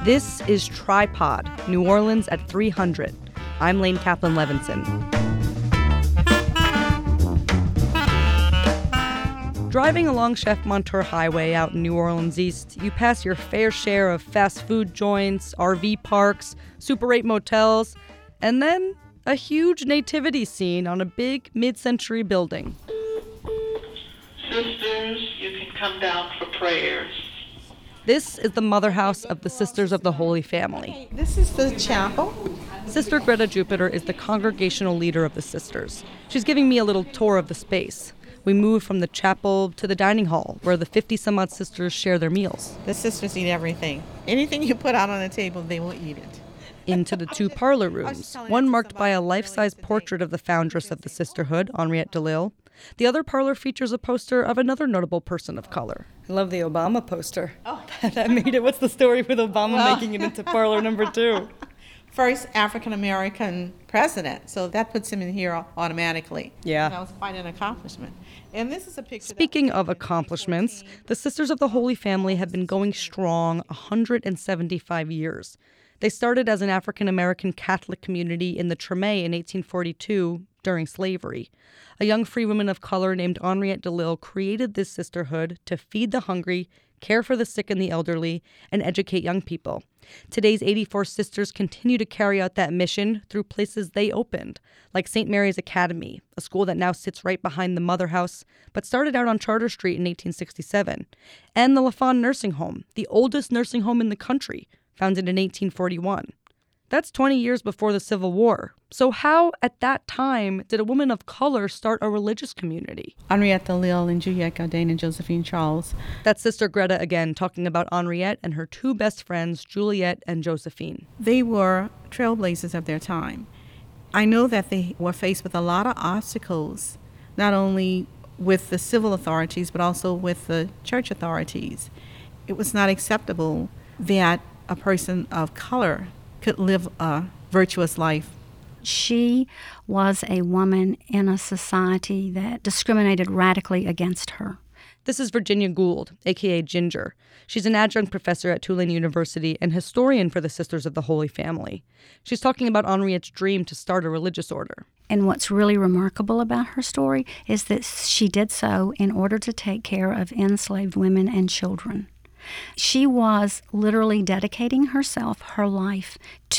This is Tripod, New Orleans at 300. I'm Lane Kaplan Levinson. Driving along Chef Montour Highway out in New Orleans East, you pass your fair share of fast food joints, RV parks, Super 8 motels, and then a huge nativity scene on a big mid-century building. Sisters, you can come down for prayers. This is the mother house of the Sisters of the Holy Family. This is the chapel. Sister Greta Jupiter is the congregational leader of the sisters. She's giving me a little tour of the space. We move from the chapel to the dining hall, where the 50-some-odd sisters share their meals. The sisters eat everything. Anything you put out on the table, they will eat it. Into the two parlor rooms, one marked by a life-size portrait of the foundress of the sisterhood, Henriette DeLille. The other parlor features a poster of another notable person of color. I love the Obama poster. Oh. That made it. What's the story with Obama making it into parlor number 2? First African-American president, so that puts him in here automatically. Yeah. That was quite an accomplishment. And this is a picture. Speaking of accomplishments, the Sisters of the Holy Family have been going strong 175 years. They started as an African-American Catholic community in the Treme in 1842 during slavery. A young free woman of color named Henriette DeLille created this sisterhood to feed the hungry, care for the sick and the elderly, and educate young people. Today's 84 sisters continue to carry out that mission through places they opened, like St. Mary's Academy, a school that now sits right behind the Mother House, but started out on Charter Street in 1867, and the LaFawn Nursing Home, the oldest nursing home in the country, founded in 1841. That's 20 years before the Civil War. So how, at that time, did a woman of color start a religious community? Henriette DeLille and Juliette Gaudin and Josephine Charles. That's Sister Greta again, talking about Henriette and her two best friends, Juliette and Josephine. They were trailblazers of their time. I know that they were faced with a lot of obstacles, not only with the civil authorities, but also with the church authorities. It was not acceptable that a person of color could live a virtuous life. She was a woman in a society that discriminated radically against her. This is Virginia Gould, a.k.a. Ginger. She's an adjunct professor at Tulane University and historian for the Sisters of the Holy Family. She's talking about Henriette's dream to start a religious order. And what's really remarkable about her story is that she did so in order to take care of enslaved women and children. She was literally dedicating herself, her life,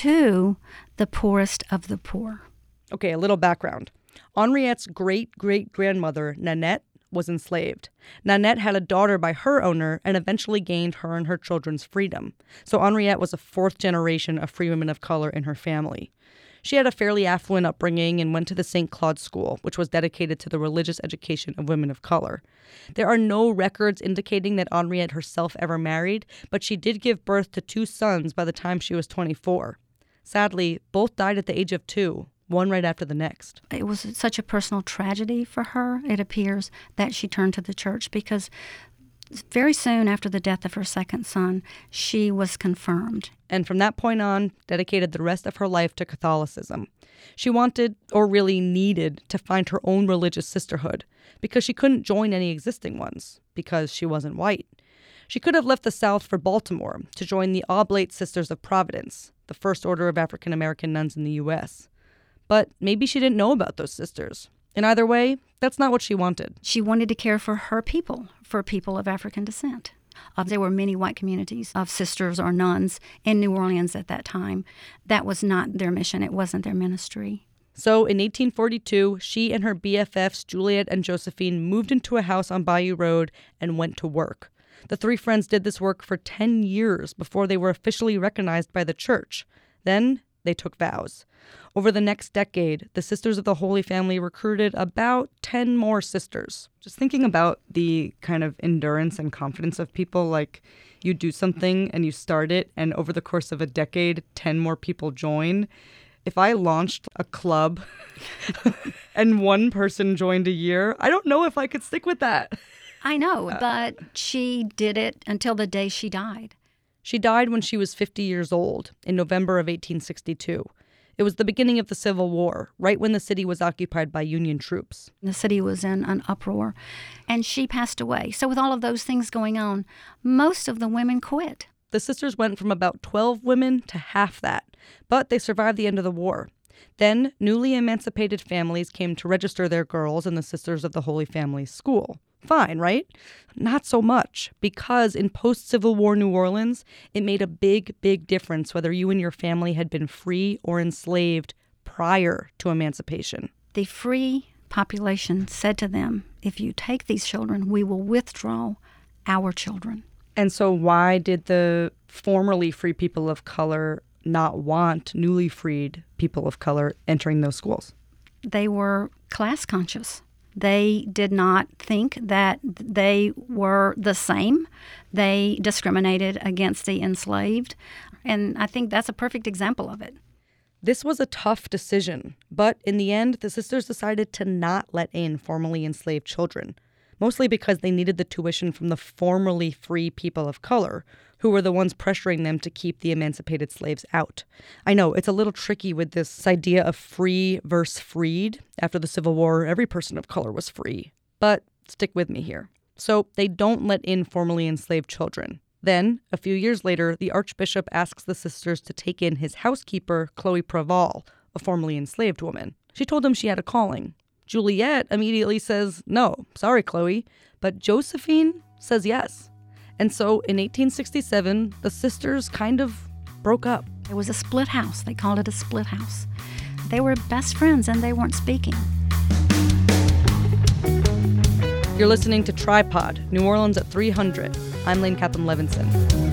to the poorest of the poor. Okay, a little background. Henriette's great-great-grandmother, Nanette, was enslaved. Nanette had a daughter by her owner and eventually gained her and her children's freedom. So Henriette was a fourth generation of free women of color in her family. She had a fairly affluent upbringing and went to the St. Claude School, which was dedicated to the religious education of women of color. There are no records indicating that Henriette herself ever married, but she did give birth to 2 sons by the time she was 24. Sadly, both died at the age of 2, one right after the next. It was such a personal tragedy for her, it appears, that she turned to the church because very soon after the death of her second son, she was confirmed. And from that point on, dedicated the rest of her life to Catholicism. She wanted, or really needed, to find her own religious sisterhood because she couldn't join any existing ones because she wasn't white. She could have left the South for Baltimore to join the Oblate Sisters of Providence, the first order of African-American nuns in the U.S. But maybe she didn't know about those sisters. In either way, that's not what she wanted. She wanted to care for her people, for people of African descent. There were many white communities of sisters or nuns in New Orleans at that time. That was not their mission. It wasn't their ministry. So in 1842, she and her BFFs, Juliette and Josephine, moved into a house on Bayou Road and went to work. The 3 friends did this work for 10 years before they were officially recognized by the church. Then they took vows. Over the next decade, the Sisters of the Holy Family recruited about 10 more sisters. Just thinking about the kind of endurance and confidence of people, like you do something and you start it, and over the course of a decade, 10 more people join. If I launched a club and one person joined a year, I don't know if I could stick with that. I know, but she did it until the day she died. She died when she was 50 years old, in November of 1862. It was the beginning of the Civil War, right when the city was occupied by Union troops. The city was in an uproar, and she passed away. So with all of those things going on, most of the women quit. the sisters went from about 12 women to half that, but they survived the end of the war. Then, newly emancipated families came to register their girls in the Sisters of the Holy Family school. Fine, right? Not so much, because in post-Civil War New Orleans, it made a big, big difference whether you and your family had been free or enslaved prior to emancipation. The free population said to them, if you take these children, we will withdraw our children. And so why did the formerly free people of color not want newly freed people of color entering those schools? They were class conscious. They did not think that they were the same. They discriminated against the enslaved. And I think that's a perfect example of it. This was a tough decision, but in the end, the sisters decided to not let in formerly enslaved children, mostly because they needed the tuition from the formerly free people of color, who were the ones pressuring them to keep the emancipated slaves out. I know, it's a little tricky with this idea of free versus freed. After the Civil War, every person of color was free. But stick with me here. So they don't let in formerly enslaved children. Then, a few years later, the Archbishop asks the sisters to take in his housekeeper, Chloe Preval, a formerly enslaved woman. She told him she had a calling. Juliet immediately says, no, sorry, Chloe. But Josephine says yes. And so in 1867, the sisters kind of broke up. It was a split house. They called it a split house. They were best friends and they weren't speaking. You're listening to Tripod, New Orleans at 300. I'm Lane Catherine Levinson.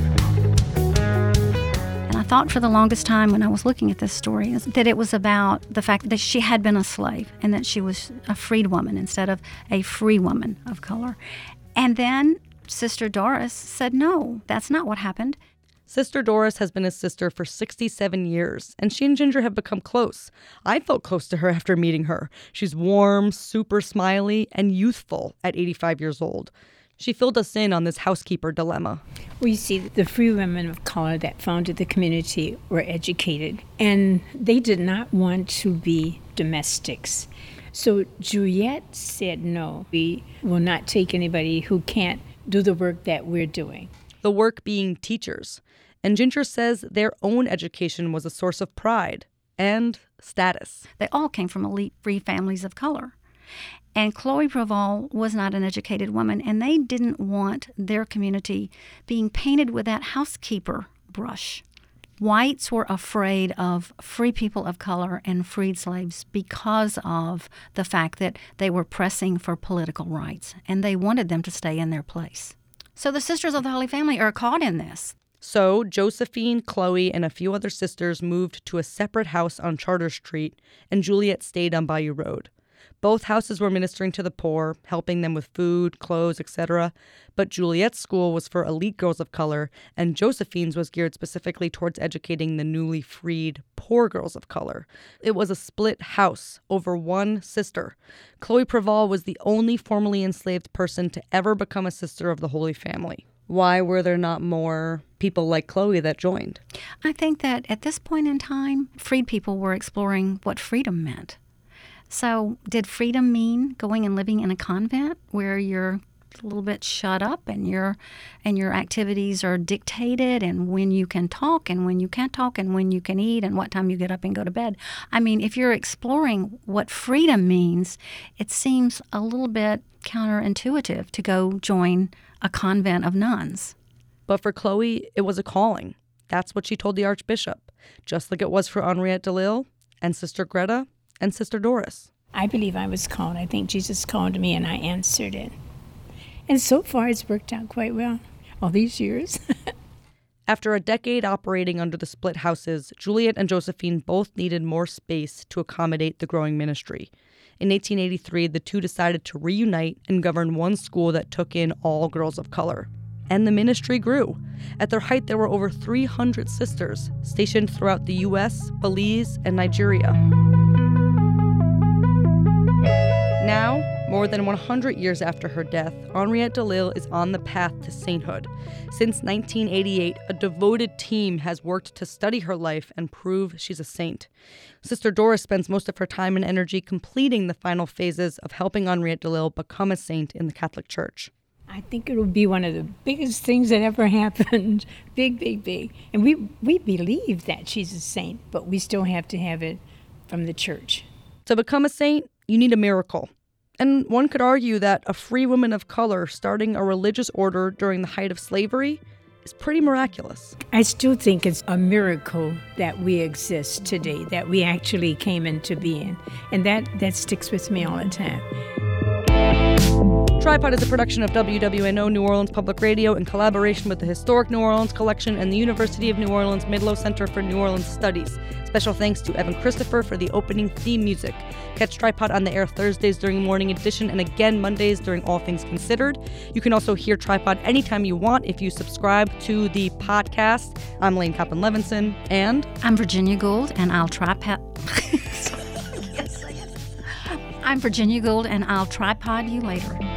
And I thought for the longest time when I was looking at this story that it was about the fact that she had been a slave and that she was a freed woman instead of a free woman of color. And then Sister Doris said, no, that's not what happened. Sister Doris has been his sister for 67 years, and she and Ginger have become close. I felt close to her after meeting her. She's warm, super smiley, and youthful at 85 years old. She filled us in on this housekeeper dilemma. Well, you see, the free women of color that founded the community were educated, and they did not want to be domestics. So Juliet said, no, we will not take anybody who can't do the work that we're doing. The work being teachers. And Ginger says their own education was a source of pride and status. They all came from elite free families of color. And Chloe Preval was not an educated woman, and they didn't want their community being painted with that housekeeper brush. Whites were afraid of free people of color and freed slaves because of the fact that they were pressing for political rights, and they wanted them to stay in their place. So the Sisters of the Holy Family are caught in this. So Josephine, Chloe, and a few other sisters moved to a separate house on Charter Street, and Juliet stayed on Bayou Road. Both houses were ministering to the poor, helping them with food, clothes, etc. But Juliet's school was for elite girls of color, and Josephine's was geared specifically towards educating the newly freed poor girls of color. It was a split house over one sister. Chloe Preval was the only formerly enslaved person to ever become a sister of the Holy Family. Why were there not more people like Chloe that joined? I think that at this point in time, freed people were exploring what freedom meant. So did freedom mean going and living in a convent where you're a little bit shut up and your activities are dictated, and when you can talk and when you can't talk and when you can eat and what time you get up and go to bed? I mean, if you're exploring what freedom means, it seems a little bit counterintuitive to go join a convent of nuns. But for Chloe, it was a calling. That's what she told the Archbishop, just like it was for Henriette DeLille and Sister Greta and Sister Doris. I believe I was called. I think Jesus called me and I answered it. And so far it's worked out quite well, all these years. After a decade operating under the split houses, Juliet and Josephine both needed more space to accommodate the growing ministry. In 1883, the two decided to reunite and govern one school that took in all girls of color. And the ministry grew. At their height, there were over 300 sisters stationed throughout the U.S., Belize, and Nigeria. Now, more than 100 years after her death, Henriette DeLille is on the path to sainthood. Since 1988, a devoted team has worked to study her life and prove she's a saint. Sister Doris spends most of her time and energy completing the final phases of helping Henriette DeLille become a saint in the Catholic Church. I think it'll be one of the biggest things that ever happened. Big, big, big. And we believe that she's a saint, but we still have to have it from the church. To become a saint, you need a miracle. And one could argue that a free woman of color starting a religious order during the height of slavery is pretty miraculous. I still think it's a miracle that we exist today, that we actually came into being. And that sticks with me all the time. Tripod is a production of WWNO New Orleans Public Radio in collaboration with the Historic New Orleans Collection and the University of New Orleans Midlo Center for New Orleans Studies. Special thanks to Evan Christopher for the opening theme music. Catch Tripod on the air Thursdays during Morning Edition and again Mondays during All Things Considered. You can also hear Tripod anytime you want if you subscribe to the podcast. I'm Lane Coppin-Levinson, and I'm Virginia Gould, and I'll tripod. I'm Virginia Gould, and I'll tripod you later.